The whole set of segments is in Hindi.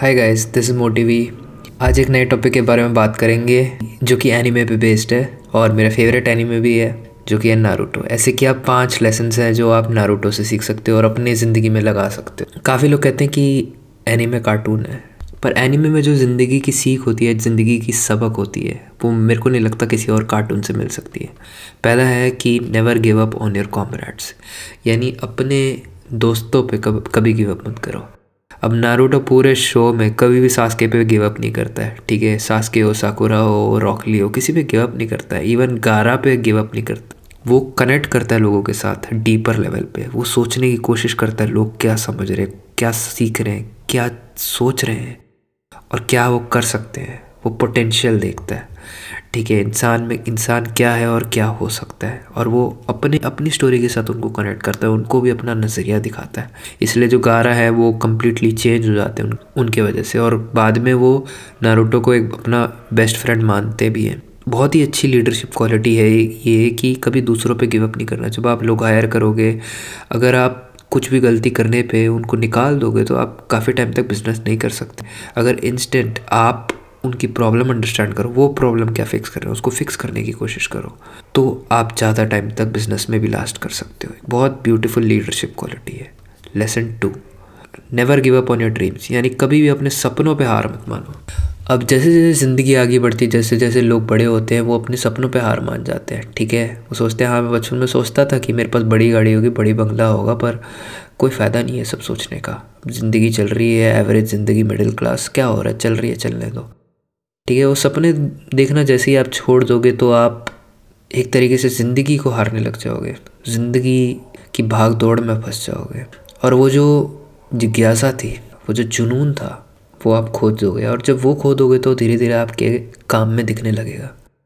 Hi guys, this is Motivi. आज एक नए टॉपिक के बारे में बात करेंगे जो कि एनीमे पे बेस्ड है और मेरा फेवरेट एनीमे भी है जो कि है नारुतो। ऐसे कि आप 5 लेसन्स हैं जो आप नारुतो से सीख सकते हो और अपनी ज़िंदगी में लगा सकते हो। काफ़ी लोग कहते हैं कि एनीमे कार्टून है, पर एनीमे में जो ज़िंदगी की सीख होती है, ज़िंदगी की सबक होती है, वो मेरे को नहीं लगता किसी और कार्टून से मिल सकती है। पहला है कि never give up on your comrades, यानी अपने दोस्तों पे कभी गिव अप मत करो। अब नारुतो पूरे शो में कभी भी सास्के पे गिव अप नहीं करता है, ठीक है। सास्के हो, साकुरा हो, रॉक ली हो, किसी पे गिव अप नहीं करता है। इवन गारा पे गिव अप नहीं करता। वो कनेक्ट करता है लोगों के साथ डीपर लेवल पे। वो सोचने की कोशिश करता है लोग क्या समझ रहे हैं, क्या सीख रहे हैं, क्या सोच रहे हैं और क्या वो कर सकते हैं। वो पोटेंशियल देखता है, ठीक है, इंसान में इंसान क्या है और क्या हो सकता है, और वो अपनी स्टोरी के साथ उनको कनेक्ट करता है, उनको भी अपना नज़रिया दिखाता है। इसलिए जो गारा है वो कम्प्लीटली चेंज हो जाते हैं उनके वजह से, और बाद में वो नारुतो को एक अपना बेस्ट फ्रेंड मानते भी हैं। बहुत ही अच्छी लीडरशिप क्वालिटी है ये कि कभी दूसरों पे गिव अप नहीं करना। जब आप लोग हायर करोगे, अगर आप कुछ भी गलती करने पे उनको निकाल दोगे तो आप काफ़ी टाइम तक बिजनेस नहीं कर सकते। अगर इंस्टेंट आप उनकी प्रॉब्लम अंडरस्टैंड करो, वो प्रॉब्लम क्या फिक्स कर रहे हो उसको फिक्स करने की कोशिश करो, तो आप ज़्यादा टाइम तक बिजनेस में भी लास्ट कर सकते हो। बहुत ब्यूटीफुल लीडरशिप क्वालिटी है। Lesson 2, never give up on your dreams, यानी कभी भी अपने सपनों पे हार मत मानो। अब जैसे जैसे ज़िंदगी आगे बढ़ती है, जैसे जैसे लोग बड़े होते हैं, वो अपने सपनों पे हार मान जाते हैं, ठीक है। वो सोचते हैं हाँ, मैं बचपन में सोचता था कि मेरे पास बड़ी गाड़ी होगी, बड़ी बंगला होगा, पर कोई फ़ायदा नहीं है सब सोचने का। ज़िंदगी चल रही है एवरेज ज़िंदगी, मिडिल क्लास, क्या हो रहा है, चल रही है, चलने दो, ठीक है। वो सपने देखना जैसे ही आप छोड़ दोगे तो आप एक तरीके से ज़िंदगी को हारने लग जाओगे, ज़िंदगी की भाग दौड़ में फंस जाओगे, और वो जो जिज्ञासा थी, वो जो जुनून था, वो आप खो दोगे। और जब वो खो दोगे तो धीरे धीरे आपके काम में दिखने लगेगा।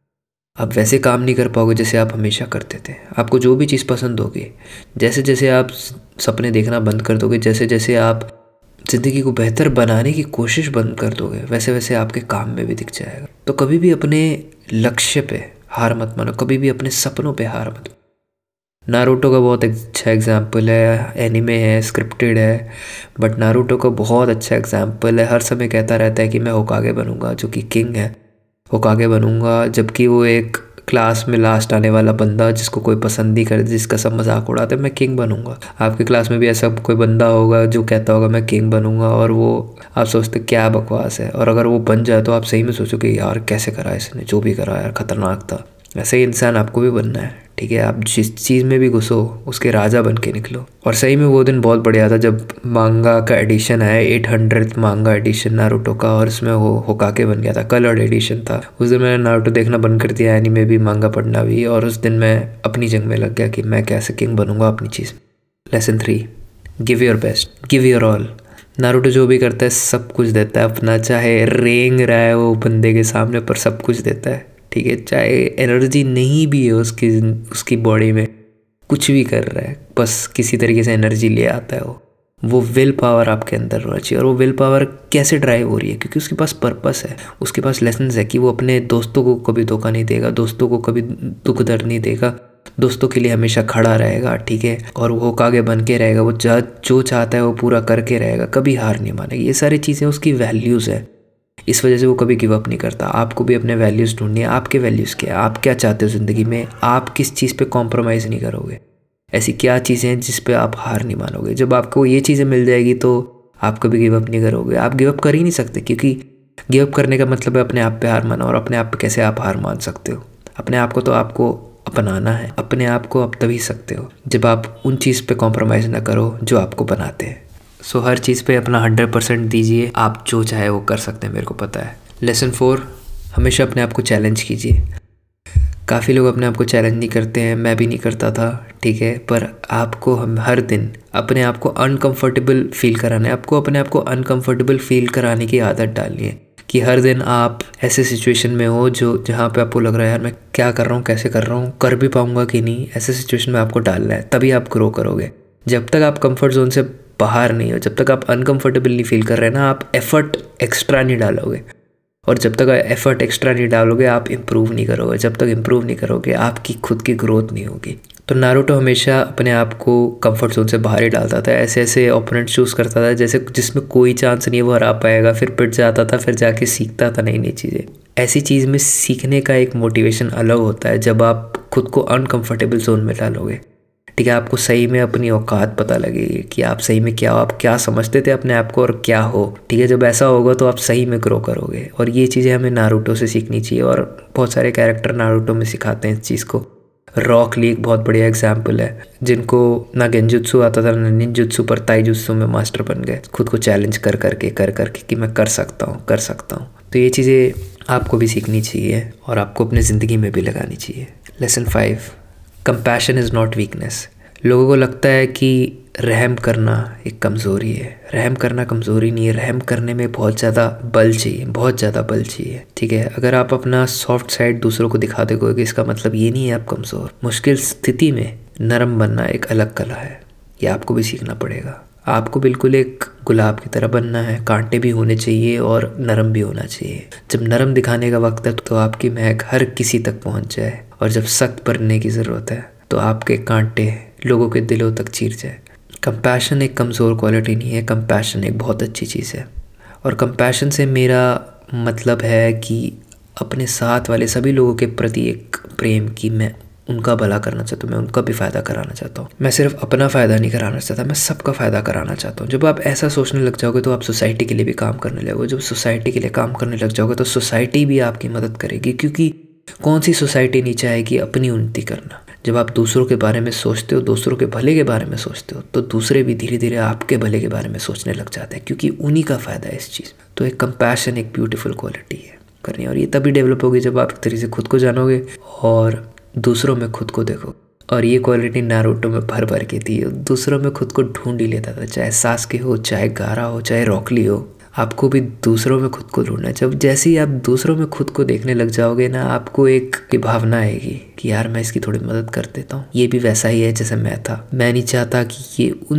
आप वैसे काम नहीं कर पाओगे जैसे आप हमेशा करते थे। आपको जो भी चीज़ पसंद होगी, जैसे जैसे आप सपने देखना बंद कर दोगे, जैसे जैसे आप ज़िंदगी को बेहतर बनाने की कोशिश बंद कर दोगे, वैसे वैसे आपके काम में भी दिख जाएगा। तो कभी भी अपने लक्ष्य पे हार मत मानो, कभी भी अपने सपनों पे हार मत। नारुतो का बहुत अच्छा एग्जाम्पल है, एनीमे है, स्क्रिप्टेड है, बट नारुतो का बहुत अच्छा एग्जाम्पल है। हर समय कहता रहता है कि मैं होकागे बनूंगा, जो कि किंग है, होकागे बनूंगा, जबकि वो एक क्लास में लास्ट आने वाला बंदा जिसको कोई पसंद नहीं करे, जिसका सब मजाक उड़ाते, मैं किंग बनूंगा। आपके क्लास में भी ऐसा कोई बंदा होगा जो कहता होगा मैं किंग बनूंगा, और वो आप सोचते क्या बकवास है, और अगर वो बन जाए तो आप सही में सोचोगे यार कैसे करा इसने, जो भी करा यार खतरनाक था। ऐसे ही इंसान आपको भी बनना है, ठीक है। आप जिस चीज़ में भी घुसो उसके राजा बन के निकलो। और सही में वो दिन बहुत बढ़िया था जब मांगा का एडिशन आया, 800th मांगा एडिशन नारुतो का, और उसमें वो होकागे बन गया था, कलर्ड एडिशन था। उस दिन मैंने नारुतो देखना बंद कर दिया, एनीमे भी, मांगा पढ़ना भी, और उस दिन मैं अपनी जंग में लग गया कि मैं कैसे किंग बनूंगा अपनी चीज़। Lesson 3, give your best, give your all. Naruto जो भी करता है सब कुछ देता है अपना, चाहे रेंग रहा है वो बंदे के सामने, पर सब कुछ देता है, ठीक है। चाहे एनर्जी नहीं भी है उसकी बॉडी में, कुछ भी कर रहा है, बस किसी तरीके से एनर्जी ले आता है। वो विल पावर आपके अंदर होना चाहिए। और वो विल पावर कैसे ड्राइव हो रही है, क्योंकि उसके पास पर्पस है, उसके पास लेसन्स है कि वो अपने दोस्तों को कभी धोखा नहीं देगा, दोस्तों को कभी दुख दर्द नहीं देगा, दोस्तों के लिए हमेशा खड़ा रहेगा, ठीक है। और वो होकागे बन के रहेगा, वो जो चाहता है वो पूरा करके रहेगा, कभी हार नहीं मानेगा। ये सारी चीज़ें उसकी वैल्यूज़ है, इस वजह से वो कभी गिव अप नहीं करता। आपको भी अपने वैल्यूज़ ढूंढनी है। आपके वैल्यूज़ क्या है, आप क्या चाहते हो ज़िंदगी में, आप किस चीज़ पे कॉम्प्रोमाइज़ नहीं करोगे, ऐसी क्या चीज़ें हैं जिस पे आप हार नहीं मानोगे। जब आपको ये चीज़ें मिल जाएगी तो आप कभी गिव अप नहीं करोगे। आप गिव अप कर ही नहीं सकते, क्योंकि गिव अप करने का मतलब है अपने आप पे हार माना, और अपने आप पे कैसे आप हार मान सकते हो। अपने आप को तो आपको अपनाना है, अपने आप को आप तभी सकते हो जब आप उन चीज़ पे कॉम्प्रोमाइज़ ना करो जो आपको बनाते हैं। सो हर चीज़ पे अपना 100% दीजिए, आप जो चाहे वो कर सकते हैं, मेरे को पता है। लेसन 4, हमेशा अपने आप को चैलेंज कीजिए। काफ़ी लोग अपने आप को चैलेंज नहीं करते हैं, मैं भी नहीं करता था, ठीक है। पर आपको हम हर दिन अपने आप को अनकंफर्टेबल फील कराना है, आपको अपने आप को अनकंफर्टेबल फील कराने की आदत डालनी है कि हर दिन आप ऐसे सिचुएशन में हो जहाँ पे आपको लग रहा है यार मैं क्या कर रहा हूँ, कैसे कर रहा हूँ, कर भी पाऊँगा कि नहीं, ऐसे सिचुएशन में आपको डालना है, तभी आप ग्रो करोगे। जब तक आप कंफर्ट जोन से बाहर नहीं हो, जब तक आप अनकंफर्टेबल नहीं फील कर रहे हैं ना, आप एफर्ट एक्स्ट्रा नहीं डालोगे, और जब तक एफर्ट एक्स्ट्रा नहीं डालोगे आप इम्प्रूव नहीं करोगे, जब तक इम्प्रूव नहीं करोगे आपकी खुद की ग्रोथ नहीं होगी। तो नारुतो हमेशा अपने आप को कंफर्ट जोन से बाहर ही डालता था, ऐसे ऐसे ओपोनेंट चूज़ करता था जैसे जिसमें कोई चांस नहीं है वो हरा पाएगा, फिर पिट जाता था, फिर जाके सीखता था नई नई चीज़ें। ऐसी चीज़ में सीखने का एक मोटिवेशन अलग होता है जब आप खुद को अनकंफर्टेबल जोन में डालोगे। ठीक है, आपको सही में अपनी औकात पता लगेगी कि आप सही में क्या हो, आप क्या समझते थे अपने आप को और क्या हो। ठीक है, जब ऐसा होगा तो आप सही में ग्रो करोगे। और ये चीज़ें हमें नारुतो से सीखनी चाहिए और बहुत सारे कैरेक्टर नारुतो में सिखाते हैं इस चीज़ को। रॉक ली एक बहुत बढ़िया एग्जाम्पल है, जिनको ना गेंजुत्सु आता था ना निंजुत्सु, पर ताईजुत्सु में मास्टर बन गए खुद को चैलेंज कर करके कि मैं कर सकता हूँ। तो ये चीज़ें आपको भी सीखनी चाहिए और आपको अपनी ज़िंदगी में भी लगानी चाहिए। Lesson 5, compassion is not weakness. लोगों को लगता है कि रहम करना एक कमज़ोरी है। रहम करना कमज़ोरी नहीं है, रहम करने में बहुत ज़्यादा बल चाहिए। ठीक है, अगर आप अपना सॉफ्ट साइड दूसरों को दिखा दोगे इसका मतलब ये नहीं है आप कमज़ोर। मुश्किल स्थिति में नरम बनना एक अलग कला है, ये आपको भी सीखना पड़ेगा। आपको बिल्कुल एक गुलाब की तरह बनना है, कांटे भी होने चाहिए और नरम भी होना चाहिए। जब नरम दिखाने का वक्त है तो आपकी महक हर किसी तक पहुंच जाए, और जब सख्त बनने की ज़रूरत है तो आपके कांटे लोगों के दिलों तक चीर जाए। कंपैशन एक कमज़ोर क्वालिटी नहीं है, कंपैशन एक बहुत अच्छी चीज़ है। और कंपैशन से मेरा मतलब है कि अपने साथ वाले सभी लोगों के प्रति एक प्रेम की मैं उनका भला करना चाहता हूँ, मैं उनका भी फ़ायदा कराना चाहता हूँ। मैं सिर्फ अपना फ़ायदा नहीं कराना चाहता, मैं सबका फ़ायदा कराना चाहता हूँ। जब आप ऐसा सोचने लग जाओगे तो आप सोसाइटी के लिए भी काम करने लगोगे। जब सोसाइटी के लिए काम करने लग जाओगे तो सोसाइटी भी आपकी मदद करेगी, क्योंकि कौन सी सोसाइटी नहीं चाहेगी अपनी उन्नति करना। जब आप दूसरों के बारे में सोचते हो, दूसरों के भले के बारे में सोचते हो, तो दूसरे भी धीरे धीरे आपके भले के बारे में सोचने लग जाते हैं, क्योंकि उन्हीं का फ़ायदा है इस चीज़। तो एक कंपैशन एक ब्यूटीफुल क्वालिटी है करनी, और ये तभी डेवलप होगी जब आप एक तरीके से खुद को जानोगे और दूसरों में खुद को देखो। और ये क्वालिटी नारुतो में भर भर के थी, दूसरों में खुद को ढूंढ ही लेता था, चाहे सास्के हो, चाहे गारा हो, चाहे रॉक ली हो। आपको भी दूसरों में खुद को ढूंढना है। जब जैसे ही आप दूसरों में खुद को देखने लग जाओगे ना, आपको एक भावना आएगी कि यार मैं इसकी थोड़ी मदद कर देता हूँ, ये भी वैसा ही है जैसे मैं था। मैं नहीं चाहता कि ये उन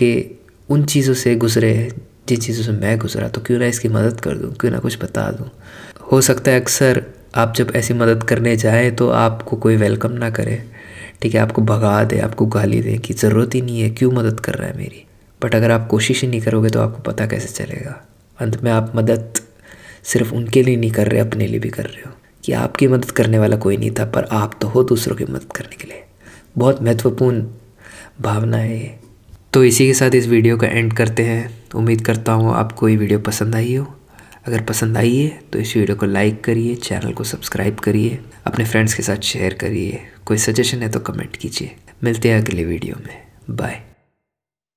चीज़ों से गुजरे जिन चीज़ों से मैं गुजरा, तो क्यों ना इसकी मदद कर दूँ, क्यों ना कुछ बता दूँ। हो सकता है अक्सर आप जब ऐसी मदद करने जाएँ तो आपको कोई वेलकम ना करे, ठीक है, आपको भगा दे, आपको गाली दे कि ज़रूरत ही नहीं है, क्यों मदद कर रहा है मेरी। बट अगर आप कोशिश ही नहीं करोगे तो आपको पता कैसे चलेगा। अंत में आप मदद सिर्फ उनके लिए नहीं कर रहे, अपने लिए भी कर रहे हो, कि आपकी मदद करने वाला कोई नहीं था, पर आप तो हो दूसरों की मदद करने के लिए। बहुत महत्वपूर्ण भावना है ये। तो इसी के साथ इस वीडियो का एंड करते हैं। उम्मीद करता हूँ आपको ये वीडियो पसंद आई हो। अगर पसंद आई है तो इस वीडियो को लाइक करिए, चैनल को सब्सक्राइब करिए, अपने फ्रेंड्स के साथ शेयर करिए। कोई सजेशन है तो कमेंट कीजिए। मिलते हैं अगले वीडियो में। बाय।